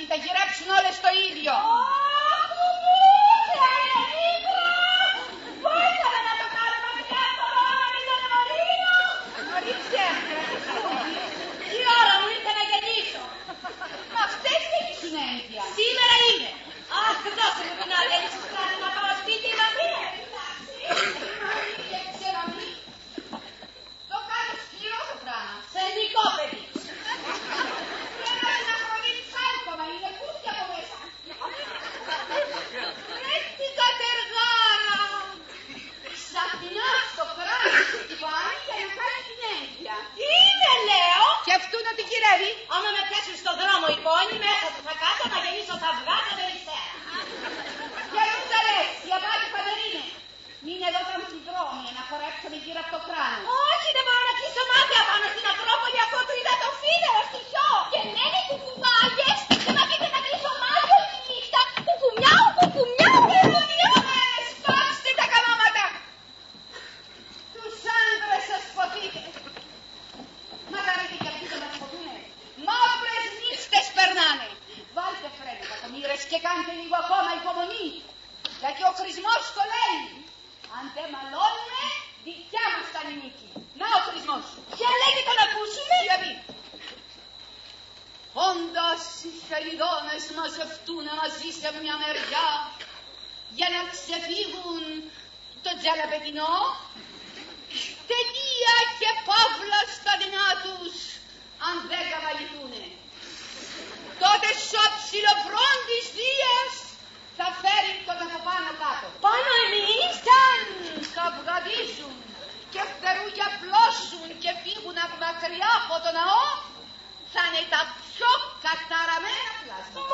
τα γυρέψουν όλες το ίδιο. Μπορούσαμε να το κάνουμε πια στο ρόλο με τον Μαρίνο. Νωρίς έμεινε, Τι ώρα μου ήρθε να γεννήσω. μα αυτές δεν ήσουν έγκυα. Σήμερα είναι. Αχ, δώσε μου την άδεια της φράσης να πάω σπίτι η Μαρία. Μαρία, ξέρω μη. Το κάνω σκληρό το πράγμα. Σερνικό παιδί. Πρέπει να προδείξεις άλκομα, είναι κούφια από μέσα. Ρε την κατεργάρα. Ξαφνιά στο κράνος του πάει για να κάνει την έγκυα. Τι είναι, λέω. Και αυτού να την κυρεύει. Άμα με πιάσουν στον δρόμο οι πόνοι, μέσα που θα κάτω να γεννήσω τα αυγά τα περιστέρα. Για να τα λες, για πάλι Φανερίνε. Μείνε εδώ τα αμφιδρόμια να χορέψουμε γύρω από το κράνος. Όχι, δεν μπορώ να κλείσω μάτια πάνω στην Ακρόπολη αφού του είδα το φίδερο στη χιό. Και λένε κουκουμάγες και να πείτε να κλείσω μάτια όλη τη νύχτα. Κουκουμιάου, κουκουμιάου, κουκουμιάου. Σπάστε τα καμώματα. Τους άντρες σας φωτείτε. Μακάρι και αυτοί δεν μας φωτούνε. Μαύρες νύχτες περνάνε. Βάλτε φρένο κακομοίρες και κάντε λίγο ακόμα υπομονή. Γιατί ο χρησμός το λέει. Αν δεν μαλώνουμε, δικιά μας θα είναι η νίκη. Να ο χρησμός. Για λέγεται να ακούσουμε. Δηλαδή, όντας οι χελιδόνες μαζευτούν μαζί σε μια μεριά για να ξεφύγουν το τζαλαπετινό, τελεία και παύλα στα δεινά τους, αν δεν καβαληθούνε. Τότε στο ψιλοφρόντις Δίας θα φέρει τον από πάνω κάτω. Πάνω εμείς. Σαν καυγαδίζουν και φτερούγια πλώσουν και φύγουν από μακριά από το ναό, θα είναι τα πιο καταραμένα πλάσματα.